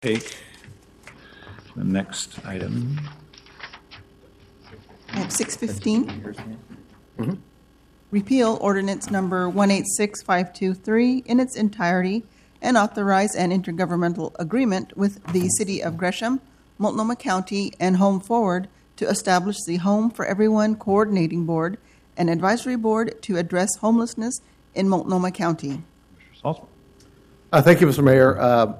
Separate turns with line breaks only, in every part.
take the next item.
I have 615. Repeal ordinance number 186523 in its entirety and authorize an intergovernmental agreement with the City of Gresham, Multnomah County, and Home Forward to establish the Home for Everyone Coordinating Board and Advisory Board to address homelessness in Multnomah County.
Mr. Saltzman.
Thank you, Mr. Mayor.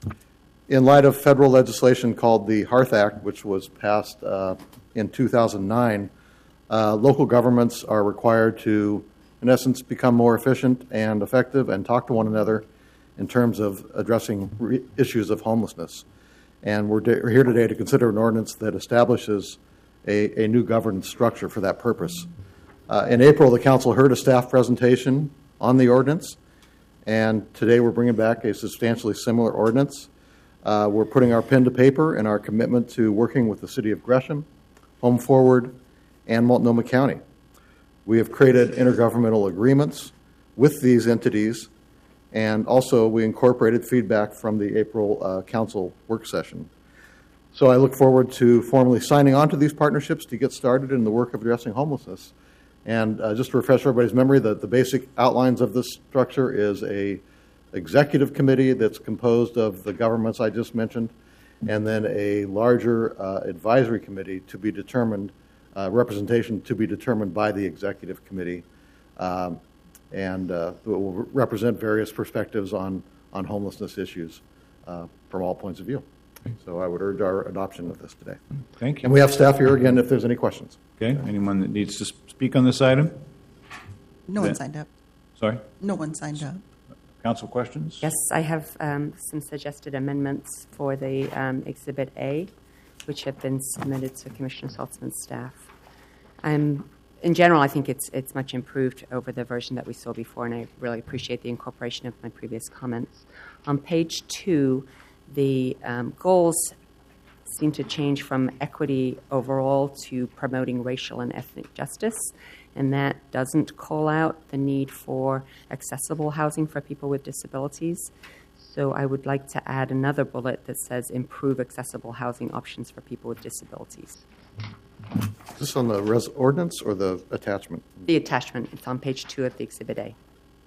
In light of federal legislation called the HEARTH Act, which was passed in 2009, local governments are required to, in essence, become more efficient and effective and talk to one another in terms of addressing issues of homelessness. And we're here today to consider an ordinance that establishes a new governance structure for that purpose. In April, the council heard a staff presentation on the ordinance, and today we're bringing back a substantially similar ordinance. We're putting our pen to paper in our commitment to working with the City of Gresham, Home Forward, and Multnomah County. We have created intergovernmental agreements with these entities, and also we incorporated feedback from the April council work session. So I look forward to formally signing on to these partnerships to get started in the work of addressing homelessness. And just to refresh everybody's memory, the basic outlines of this structure is a executive committee that's composed of the governments I just mentioned, and then a larger advisory committee to be determined, representation to be determined by the executive committee, and it will represent various perspectives on homelessness issues from all points of view. So I would urge our adoption of this today.
Thank you.
And we have staff here again if there's any questions.
Okay. Anyone that needs to speak on this item?
No one signed up.
Sorry?
No one signed up.
Council questions?
Yes, I have some suggested amendments for the Exhibit A, which have been submitted to Commissioner Saltzman's staff. In general, I think it's much improved over the version that we saw before, and I really appreciate the incorporation of my previous comments. On page 2, the goals seem to change from equity overall to promoting racial and ethnic justice, and that doesn't call out the need for accessible housing for people with disabilities. So I would like to add another bullet that says improve accessible housing options for people with disabilities.
Is this on the ordinance or the attachment?
The attachment, it's on page 2 of the Exhibit A.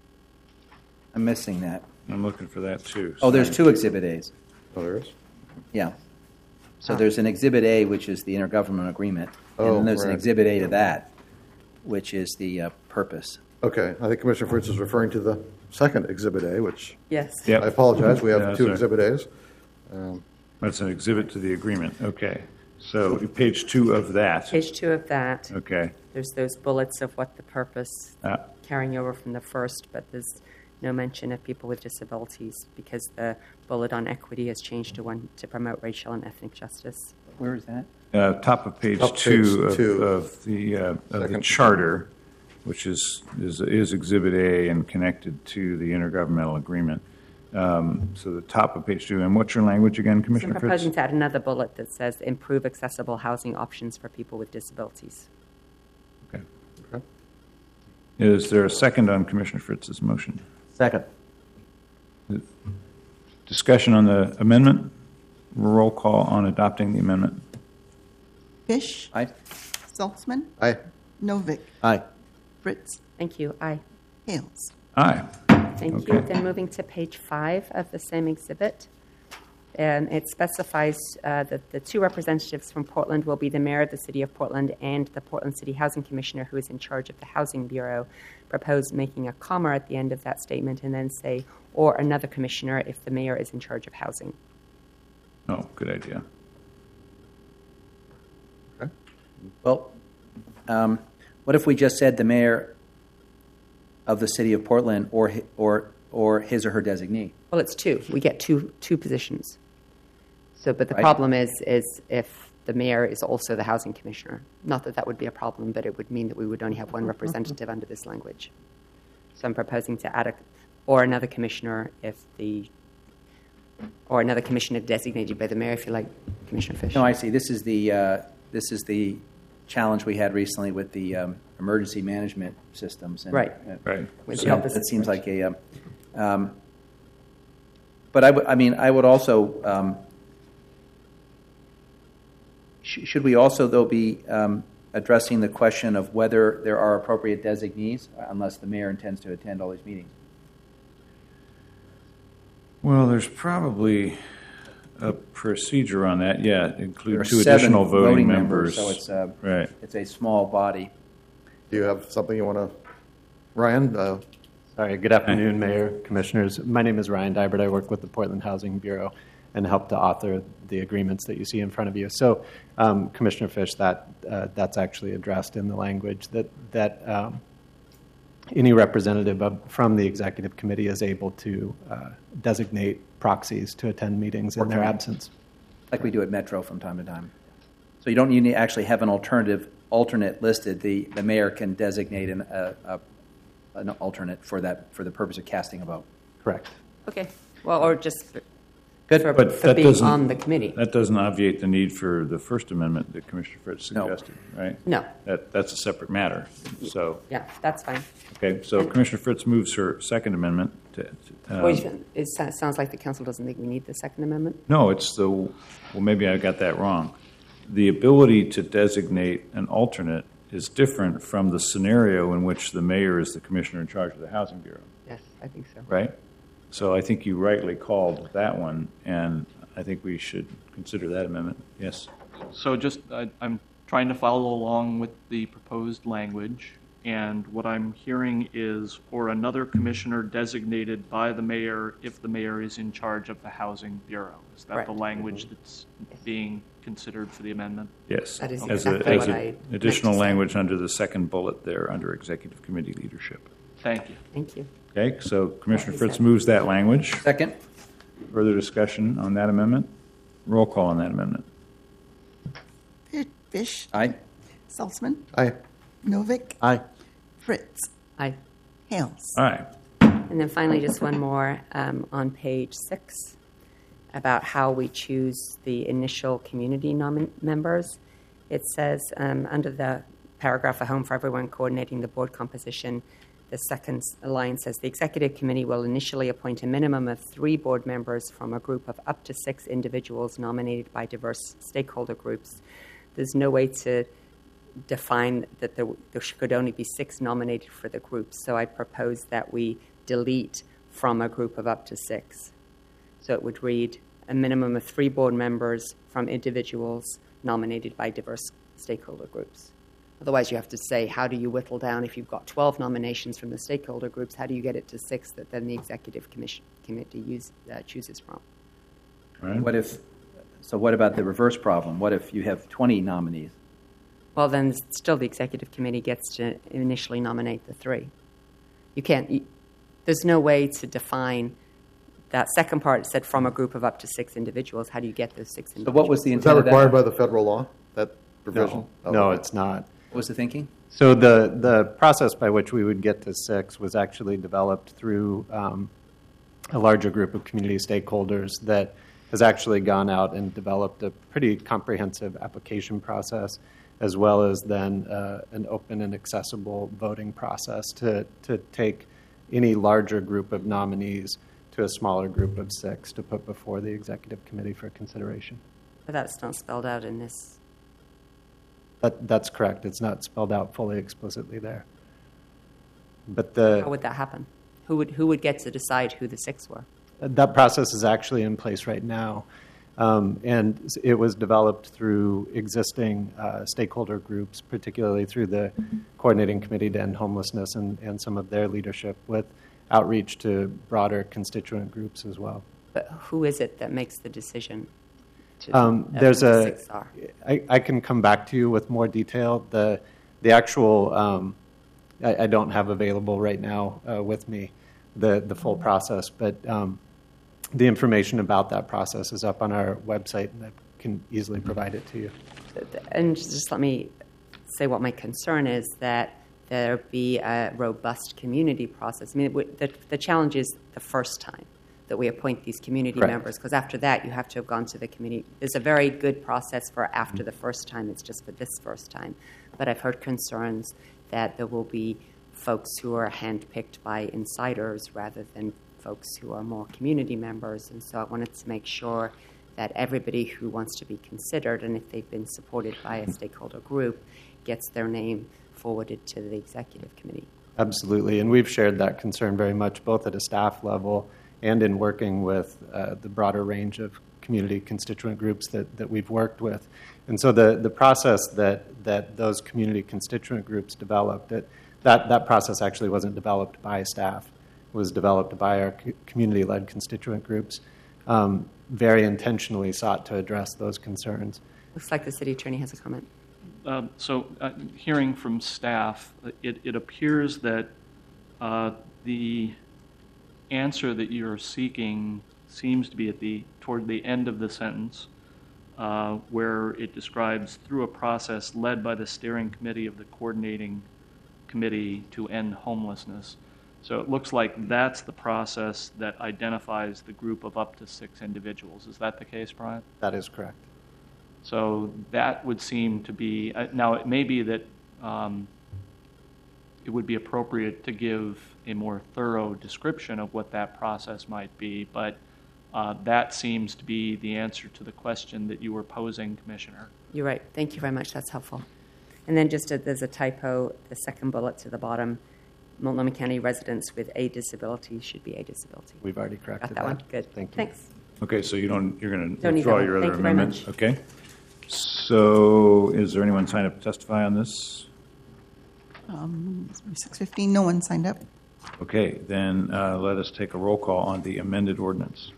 I'm missing that.
I'm looking for that too.
Oh, there's 2 Exhibit A's.
Oh, there is?
Yeah. So there's an Exhibit A, which is the intergovernmental agreement, and
Oh,
then there's an
right.
Exhibit A to that, which is the purpose.
Okay, I think Commissioner Fritz is referring to the second Exhibit A, which
Yes.
Yep.
I apologize. We have
Yeah,
2
sorry.
Exhibit A's.
That's an exhibit to the agreement. Okay. So page 2 of that.
Page 2 of that,
Okay.
there's those bullets of what the purpose, carrying over from the first, but there's no mention of people with disabilities because the bullet on equity has changed to one to promote racial and ethnic justice.
Where is that?
Top of page
Top
2
page 2.
of the
Second.
charter, which is Exhibit A and connected to the intergovernmental agreement. So the top of page 2. And what's your language again,
So I'm
Commissioner Fritz?
proposing to add another bullet that says improve accessible housing options for people with disabilities.
Okay.
Okay.
Is there a second on Commissioner Fritz's motion?
Second.
Discussion on the amendment? Roll call on adopting the amendment.
Fish,
Aye.
Saltzman,
Aye.
Novick,
Aye.
Fritz,
Thank you. Aye.
Hales.
Aye.
Thank you.
Okay.
Then moving to page 5 of the same exhibit. And it specifies that the 2 representatives from Portland will be the mayor of the city of Portland and the Portland City Housing Commissioner, who is in charge of the Housing Bureau. Propose making a comma at the end of that statement and then say, or another commissioner if the mayor is in charge of housing.
Oh, good idea.
Well, what if we just said the mayor of the city of Portland or his or her designee?
Well, it's 2. We get two positions. So, but the
Right.
problem is if the mayor is also the housing commissioner. Not that that would be a problem, but it would mean that we would only have one representative under this language. So I'm proposing to add or another commissioner or another commissioner designated by the mayor, if you like, Commissioner Fish.
No, I see. This is the challenge we had recently with the emergency management systems. And,
Right.
Right.
With
So
the opposite
that seems like a But I would also, should we also, though, be addressing the question of whether there are appropriate designees, unless the mayor intends to attend all these meetings?
Well, there's probably a procedure on that. Yeah,
There
include
are
2
7
additional voting members.
so it's
right.
it's a small body.
Do you have something you want to, Ryan?
Sorry, good afternoon, Mayor, Commissioners. My name is Ryan Dybert. I work with the Portland Housing Bureau and help to author the agreements that you see in front of you. So, Commissioner Fish, that's actually addressed in the language that any representative from the executive committee is able to designate proxies to attend meetings in their absence.
Like we do at Metro from time to time. So you don't need to actually have an alternate listed. The mayor can designate an alternate for the purpose of casting a vote.
Correct.
Okay. Well, or just
Good.
for,
But
for
that
being
doesn't-
on the committee.
That doesn't obviate the need for the First Amendment that Commissioner Fritz
No.
suggested, right?
No.
That's a separate matter. So,
Yeah, that's fine.
okay, so Commissioner Fritz moves her Second Amendment to
It sounds like the council doesn't think we need the Second Amendment.
no, it's well, maybe I got that wrong. The ability to designate an alternate is different from the scenario in which the mayor is the commissioner in charge of the Housing Bureau,
Yes, I think so.
right? So I think you rightly called that one, and I think we should consider that amendment. Yes?
So I'm trying to follow along with the proposed language, and what I'm hearing is or another commissioner designated by the mayor if the mayor is in charge of the Housing Bureau. Is that
Correct.
the language that's being considered for the amendment?
Yes.
That is
As
exactly
as
what I meant
additional
to say.
language under the second bullet there, under executive committee leadership.
Thank you.
Thank you.
Okay, so Commissioner
Is
Fritz
that-
moves that language.
Second.
Further discussion on that amendment? Roll call on that amendment.
Fish,
Aye.
Saltzman,
Aye.
Novick,
Aye.
Fritz,
Aye.
Hales.
All right.
And then finally, just one more on page 6 about how we choose the initial community members. It says under the paragraph, A Home for Everyone, coordinating the board composition, the second line says, the executive committee will initially appoint a minimum of 3 board members from a group of up to 6 individuals nominated by diverse stakeholder groups. There's no way to define that there could only be 6 nominated for the group. So I propose that we delete from a group of up to 6. So it would read a minimum of 3 board members from individuals nominated by diverse stakeholder groups. Otherwise, you have to say, how do you whittle down if you've got 12 nominations from the stakeholder groups? How do you get it to 6 that then the executive committee chooses from?
All right.
What about the reverse problem? What if you have 20 nominees?
Well, then still the executive committee gets to initially nominate the 3. You can't. There's no way to define that second part. It said from a group of up to 6 individuals. How do you get those 6 individuals?
So what was the
Is
intent
that
of
required by the federal law, that provision?
No, it's not.
What was the thinking?
So the process by which we would get to 6 was actually developed through a larger group of community stakeholders that has actually gone out and developed a pretty comprehensive application process, as well as then an open and accessible voting process to take any larger group of nominees to a smaller group of 6 to put before the executive committee for consideration.
But that's not spelled out in this.
That's correct. It's not spelled out fully explicitly there. But
How would that happen? Who would get to decide who the 6 were?
that process is actually in place right now. And it was developed through existing stakeholder groups, particularly through the Coordinating Committee to End Homelessness and some of their leadership, with outreach to broader constituent groups as well.
But who is it that makes the decision? Who
There's
the
a.
6 are?
I can come back to you with more detail. The actual I don't have available right now with me the full process, but the information about that process is up on our website, and I can easily provide it to you.
And just let me say what my concern is, that there be a robust community process. I mean, the challenge is the first time that we appoint these community
Correct.
members, because after that you have to have gone to the community. There's a very good process for after the first time. It's just for this first time. But I've heard concerns that there will be folks who are handpicked by insiders rather than folks who are more community members, and so I wanted to make sure that everybody who wants to be considered, and if they've been supported by a stakeholder group, gets their name forwarded to the executive committee.
Absolutely, and we've shared that concern very much, both at a staff level and in working with the broader range of community constituent groups that we've worked with. And so the process that those community constituent groups developed, that process actually wasn't developed by staff. It was developed by our community-led constituent groups, very intentionally sought to address those concerns.
Looks like the city attorney has a comment.
Hearing from staff, it appears that the answer that you're seeking seems to be toward the end of the sentence, where it describes through a process led by the steering committee of the coordinating committee to end homelessness. So it looks like that's the process that identifies the group of up to 6 individuals. Is that the case, Brian?
That is correct.
So that would seem to be, now it may be that it would be appropriate to give a more thorough description of what that process might be, but that seems to be the answer to the question that you were posing, Commissioner.
You're right. Thank you very much. That's helpful. And then there's a typo, the second bullet to the bottom. Multnomah County residents with a disability should be a disability.
We've already corrected
Got that one? Good.
Thank you.
Thanks.
Okay, so you're going to
Don't need
withdraw
that.
your other
Thank you very
amendment?
much.
Okay. So is there anyone signed up to testify on this?
6:15, no one signed up.
Okay, then let us take a roll call on the amended ordinance.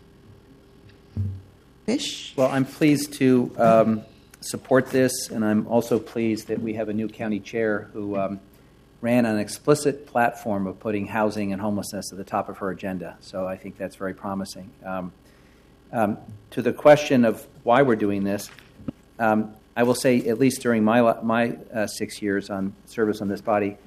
Fish?
Well, I'm pleased to support this, and I'm also pleased that we have a new county chair who ran an explicit platform of putting housing and homelessness at the top of her agenda. So I think that's very promising. To the question of why we're doing this, I will say, at least during my 6 years on service on this body,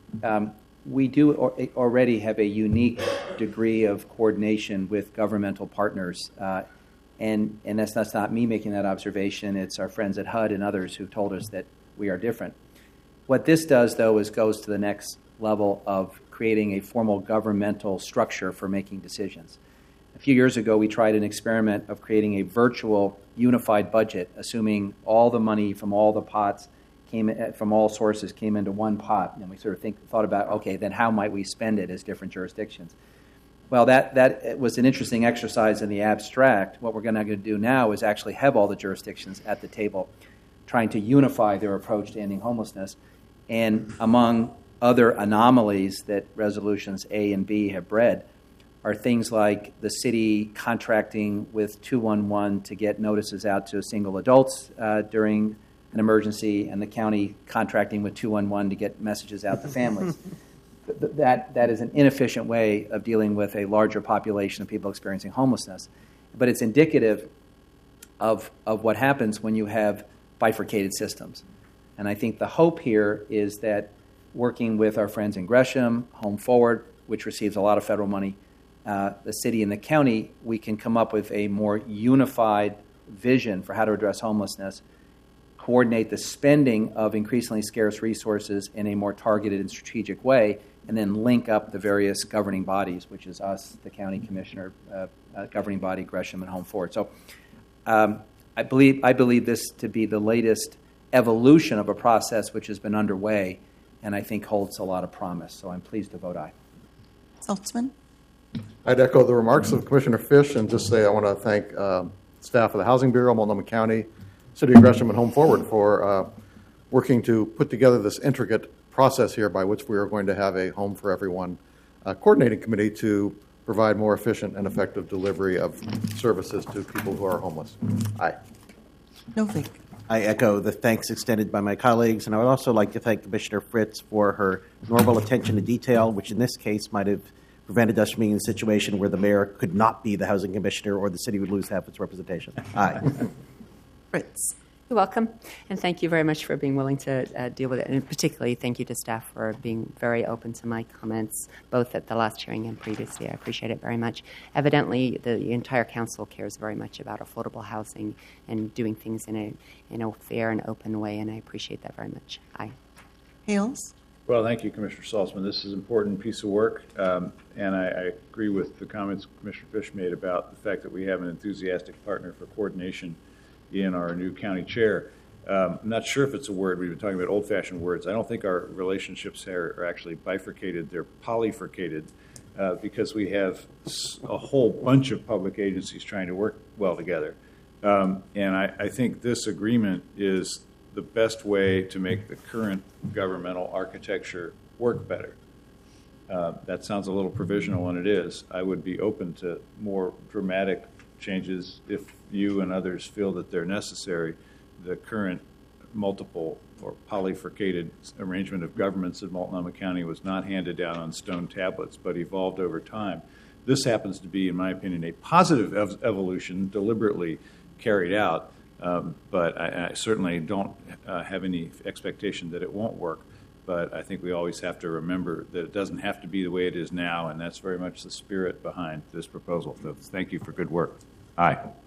we do already have a unique degree of coordination with governmental partners. And that's not me making that observation. It's our friends at HUD and others who told us that we are different. What this does, though, is goes to the next level of creating a formal governmental structure for making decisions. A few years ago, we tried an experiment of creating a virtual unified budget, assuming all the money from all the pots from all sources came into one pot. And we sort of thought about, okay, then how might we spend it as different jurisdictions? Well, that was an interesting exercise in the abstract. What we're going to do now is actually have all the jurisdictions at the table trying to unify their approach to ending homelessness. And among other anomalies that resolutions A and B have bred are things like the city contracting with 211 to get notices out to single adults during an emergency, and the county contracting with 211 to get messages out to families. That is an inefficient way of dealing with a larger population of people experiencing homelessness. But it's indicative of what happens when you have bifurcated systems. And I think the hope here is that working with our friends in Gresham, Home Forward, which receives a lot of federal money, the city and the county, we can come up with a more unified vision for how to address homelessness, coordinate the spending of increasingly scarce resources in a more targeted and strategic way, and then link up the various governing bodies, which is us, the county commissioner, governing body, Gresham, and Home Forward. So I believe this to be the latest evolution of a process which has been underway and I think holds a lot of promise. So I'm pleased to vote aye.
Saltzman?
I'd echo the remarks of Commissioner Fish and just say I want to thank staff of the Housing Bureau, Multnomah County, City of Gresham, and Home Forward for working to put together this intricate process here by which we are going to have a Home for Everyone coordinating committee to provide more efficient and effective delivery of services to people who are homeless. Aye.
Novik?
I echo the thanks extended by my colleagues, and I would also like to thank Commissioner Fritz for her normal attention to detail, which in this case might have prevented us from being in a situation where the mayor could not be the housing commissioner or the city would lose half its representation. Aye.
Fritz?
You're welcome, and thank you very much for being willing to deal with it, and particularly thank you to staff for being very open to my comments, both at the last hearing and previously. I appreciate it very much. Evidently, the entire council cares very much about affordable housing and doing things in a fair and open way, and I appreciate that very much. Aye.
Hales?
Well, thank you, Commissioner Saltzman. This is an important piece of work, and I agree with the comments Commissioner Fish made about the fact that we have an enthusiastic partner for coordination in our new county chair. I'm not sure if it's a word. We've been talking about old-fashioned words. I don't think our relationships are actually bifurcated. They're polyfurcated because we have a whole bunch of public agencies trying to work well together. And I think this agreement is the best way to make the current governmental architecture work better. That sounds a little provisional, and it is. I would be open to more dramatic changes if you and others feel that they're necessary. The current multiple or polyfurcated arrangement of governments in Multnomah County was not handed down on stone tablets, but evolved over time. This happens to be, in my opinion, a positive evolution, deliberately carried out, but I certainly don't have any expectation that it won't work. But I think we always have to remember that it doesn't have to be the way it is now, and that's very much the spirit behind this proposal. So thank you for good work. Aye.